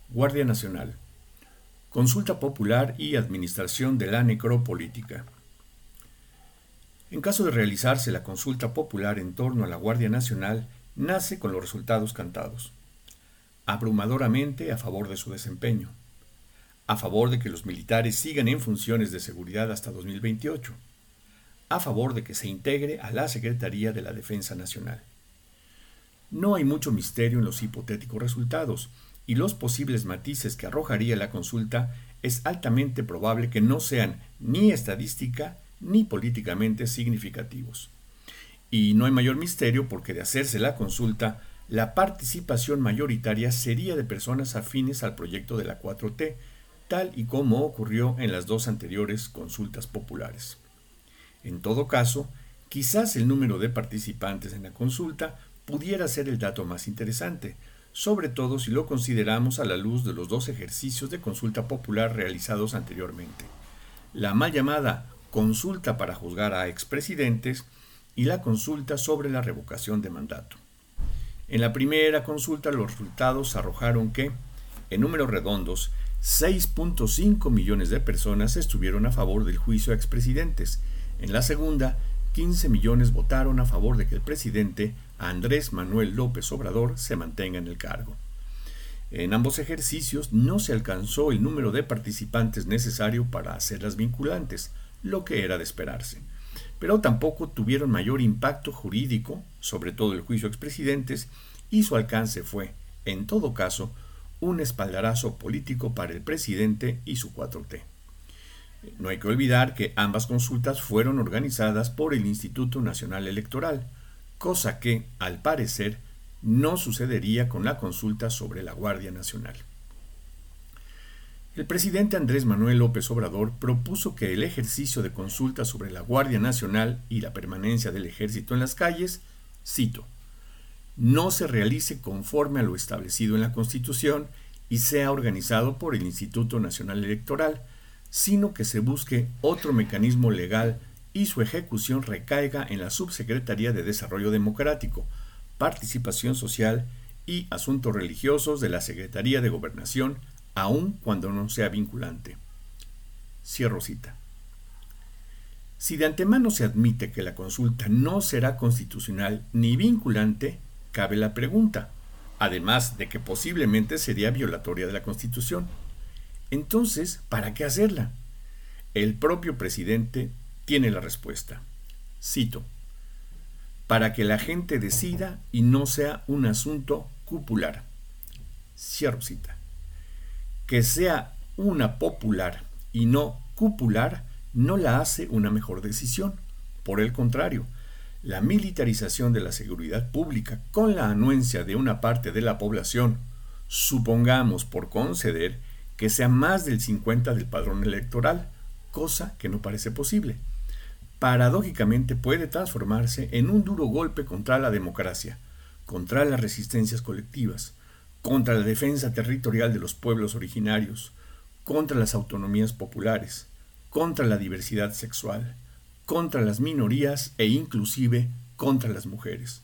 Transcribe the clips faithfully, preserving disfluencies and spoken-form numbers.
Guardia Nacional. Consulta popular y administración de la necropolítica. En caso de realizarse la consulta popular en torno a la Guardia Nacional, nace con los resultados cantados. Abrumadoramente a favor de su desempeño. A favor de que los militares sigan en funciones de seguridad hasta dos mil veintiocho. A favor de que se integre a la Secretaría de la Defensa Nacional. No hay mucho misterio en los hipotéticos resultados, y los posibles matices que arrojaría la consulta es altamente probable que no sean ni estadística ni políticamente significativos. Y no hay mayor misterio porque de hacerse la consulta, la participación mayoritaria sería de personas afines al proyecto de la cuatro T, tal y como ocurrió en las dos anteriores consultas populares. En todo caso, quizás el número de participantes en la consulta pudiera ser el dato más interesante, sobre todo si lo consideramos a la luz de los dos ejercicios de consulta popular realizados anteriormente. La mal llamada consulta para juzgar a expresidentes y la consulta sobre la revocación de mandato. En la primera consulta los resultados arrojaron que, en números redondos, seis punto cinco millones de personas estuvieron a favor del juicio a expresidentes. En la segunda, quince millones votaron a favor de que el presidente Andrés Manuel López Obrador se mantenga en el cargo. En ambos ejercicios no se alcanzó el número de participantes necesario para hacerlas vinculantes, lo que era de esperarse, pero tampoco tuvieron mayor impacto jurídico, sobre todo el juicio a expresidentes, y su alcance fue, en todo caso, un espaldarazo político para el presidente y su cuatro T. No hay que olvidar que ambas consultas fueron organizadas por el Instituto Nacional Electoral, cosa que, al parecer, no sucedería con la consulta sobre la Guardia Nacional. El presidente Andrés Manuel López Obrador propuso que el ejercicio de consulta sobre la Guardia Nacional y la permanencia del ejército en las calles, cito, no se realice conforme a lo establecido en la Constitución y sea organizado por el Instituto Nacional Electoral, sino que se busque otro mecanismo legal y su ejecución recaiga en la Subsecretaría de Desarrollo Democrático, Participación Social y Asuntos Religiosos de la Secretaría de Gobernación, aun cuando no sea vinculante. Cierro cita. Si de antemano se admite que la consulta no será constitucional ni vinculante, cabe la pregunta, además de que posiblemente sería violatoria de la Constitución. Entonces, ¿para qué hacerla? El propio presidente tiene la respuesta. Cito, para que la gente decida y no sea un asunto cupular. Cierro cita. Que sea una popular y no cupular no la hace una mejor decisión. Por el contrario, la militarización de la seguridad pública con la anuencia de una parte de la población, supongamos por conceder que sea más del cincuenta del padrón electoral, cosa que no parece posible, paradójicamente puede transformarse en un duro golpe contra la democracia, contra las resistencias colectivas, contra la defensa territorial de los pueblos originarios, contra las autonomías populares, contra la diversidad sexual, contra las minorías e inclusive contra las mujeres.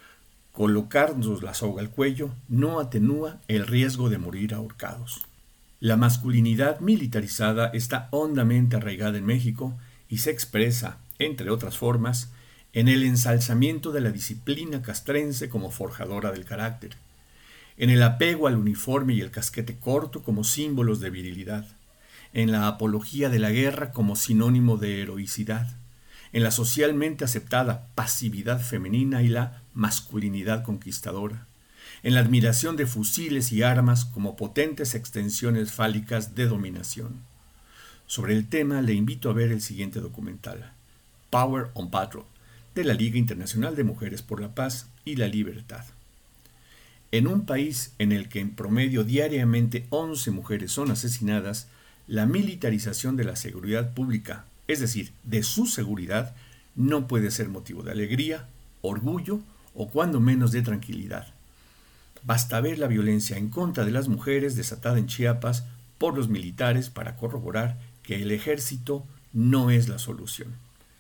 Colocarnos la soga al cuello no atenúa el riesgo de morir ahorcados. La masculinidad militarizada está hondamente arraigada en México y se expresa, entre otras formas, en el ensalzamiento de la disciplina castrense como forjadora del carácter, en el apego al uniforme y el casquete corto como símbolos de virilidad, en la apología de la guerra como sinónimo de heroicidad, en la socialmente aceptada pasividad femenina y la masculinidad conquistadora, en la admiración de fusiles y armas como potentes extensiones fálicas de dominación. Sobre el tema le invito a ver el siguiente documental, Power on Patrol, de la Liga Internacional de Mujeres por la Paz y la Libertad. En un país en el que en promedio diariamente once mujeres son asesinadas, la militarización de la seguridad pública, es decir, de su seguridad, no puede ser motivo de alegría, orgullo o cuando menos de tranquilidad. Basta ver la violencia en contra de las mujeres desatada en Chiapas por los militares para corroborar que el ejército no es la solución.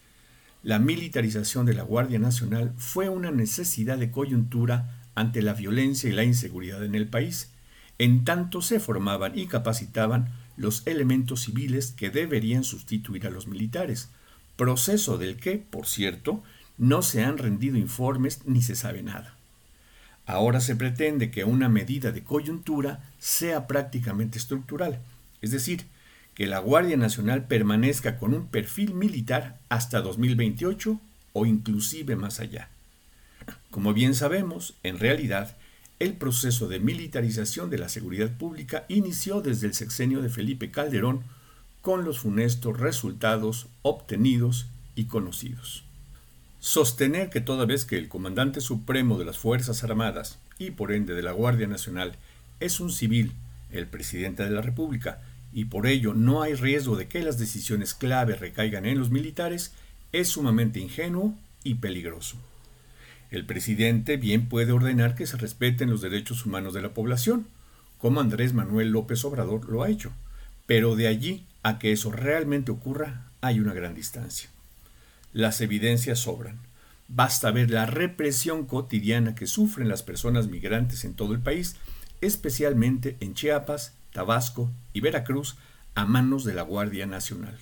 La militarización de la Guardia Nacional fue una necesidad de coyuntura ante la violencia y la inseguridad en el país, en tanto se formaban y capacitaban los elementos civiles que deberían sustituir a los militares, proceso del que, por cierto, no se han rendido informes ni se sabe nada. Ahora se pretende que una medida de coyuntura sea prácticamente estructural, es decir, que la Guardia Nacional permanezca con un perfil militar hasta dos mil veintiocho o inclusive más allá. Como bien sabemos, en realidad, el proceso de militarización de la seguridad pública inició desde el sexenio de Felipe Calderón con los funestos resultados obtenidos y conocidos. Sostener que toda vez que el comandante supremo de las Fuerzas Armadas y por ende de la Guardia Nacional es un civil, el presidente de la República, y por ello no hay riesgo de que las decisiones clave recaigan en los militares, es sumamente ingenuo y peligroso. El presidente bien puede ordenar que se respeten los derechos humanos de la población, como Andrés Manuel López Obrador lo ha hecho, pero de allí a que eso realmente ocurra hay una gran distancia. Las evidencias sobran. Basta ver la represión cotidiana que sufren las personas migrantes en todo el país, especialmente en Chiapas, Tabasco y Veracruz, a manos de la Guardia Nacional.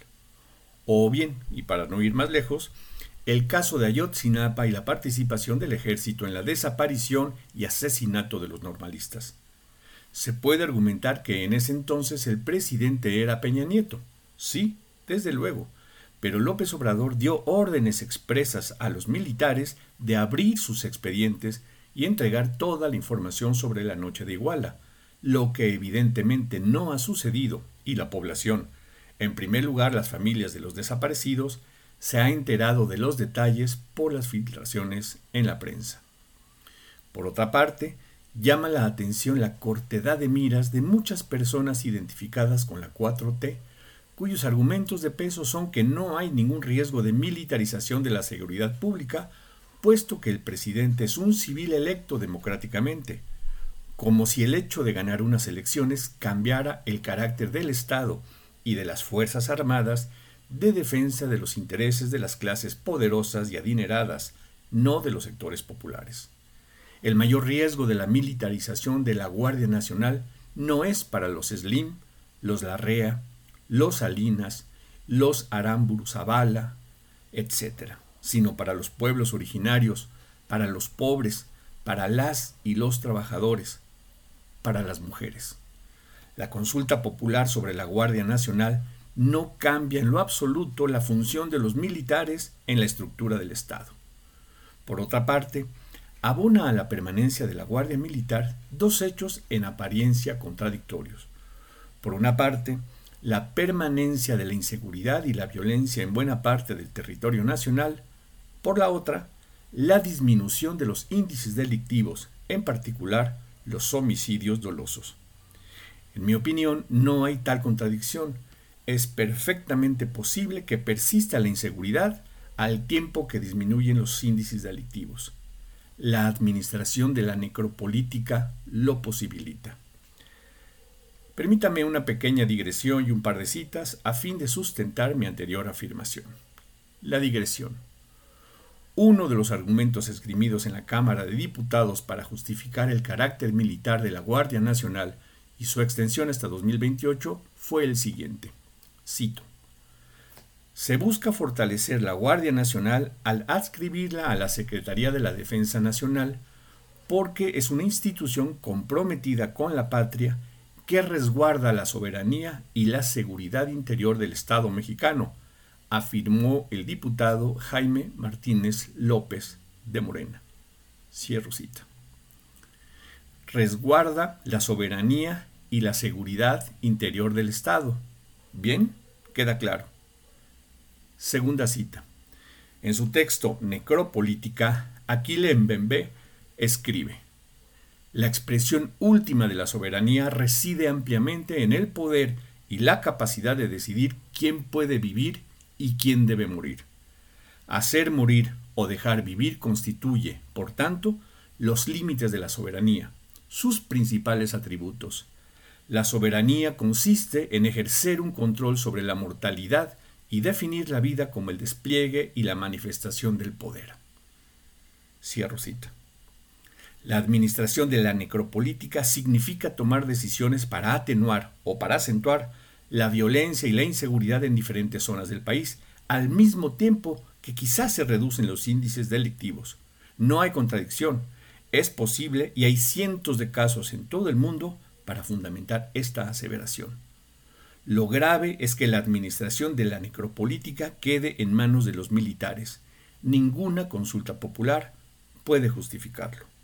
O bien, y para no ir más lejos, el caso de Ayotzinapa y la participación del ejército en la desaparición y asesinato de los normalistas. Se puede argumentar que en ese entonces el presidente era Peña Nieto. Sí, desde luego, pero López Obrador dio órdenes expresas a los militares de abrir sus expedientes y entregar toda la información sobre la noche de Iguala, lo que evidentemente no ha sucedido y la población, en primer lugar las familias de los desaparecidos, se ha enterado de los detalles por las filtraciones en la prensa. Por otra parte, llama la atención la cortedad de miras de muchas personas identificadas con la cuatro T, cuyos argumentos de peso son que no hay ningún riesgo de militarización de la seguridad pública, puesto que el presidente es un civil electo democráticamente, como si el hecho de ganar unas elecciones cambiara el carácter del Estado y de las Fuerzas Armadas de defensa de los intereses de las clases poderosas y adineradas, no de los sectores populares. El mayor riesgo de la militarización de la Guardia Nacional no es para los Slim, los Larrea, los Salinas, los Aramburu Zavala, etcétera, sino para los pueblos originarios, para los pobres, para las y los trabajadores, para las mujeres. La consulta popular sobre la Guardia Nacional no cambia en lo absoluto la función de los militares en la estructura del Estado. Por otra parte, abona a la permanencia de la Guardia Militar dos hechos en apariencia contradictorios. Por una parte, la permanencia de la inseguridad y la violencia en buena parte del territorio nacional, por la otra, la disminución de los índices delictivos, en particular los homicidios dolosos. En mi opinión, no hay tal contradicción. Es perfectamente posible que persista la inseguridad al tiempo que disminuyen los índices delictivos. La administración de la necropolítica lo posibilita. Permítame una pequeña digresión y un par de citas a fin de sustentar mi anterior afirmación. La digresión. Uno de los argumentos esgrimidos en la Cámara de Diputados para justificar el carácter militar de la Guardia Nacional y su extensión hasta dos mil veintiocho fue el siguiente. Cito. Se busca fortalecer la Guardia Nacional al adscribirla a la Secretaría de la Defensa Nacional porque es una institución comprometida con la patria que resguarda la soberanía y la seguridad interior del Estado mexicano, afirmó el diputado Jaime Martínez López de Morena. Cierro cita. Resguarda la soberanía y la seguridad interior del Estado. Bien, queda claro. Segunda cita. En su texto Necropolítica, Aquile Mbembe escribe: la expresión última de la soberanía reside ampliamente en el poder y la capacidad de decidir quién puede vivir y quién debe morir. Hacer morir o dejar vivir constituye, por tanto, los límites de la soberanía, sus principales atributos. La soberanía consiste en ejercer un control sobre la mortalidad y definir la vida como el despliegue y la manifestación del poder. Cierro cita. La administración de la necropolítica significa tomar decisiones para atenuar o para acentuar la violencia y la inseguridad en diferentes zonas del país, al mismo tiempo que quizás se reducen los índices delictivos. No hay contradicción, es posible y hay cientos de casos en todo el mundo para fundamentar esta aseveración. Lo grave es que la administración de la necropolítica quede en manos de los militares. Ninguna consulta popular puede justificarlo.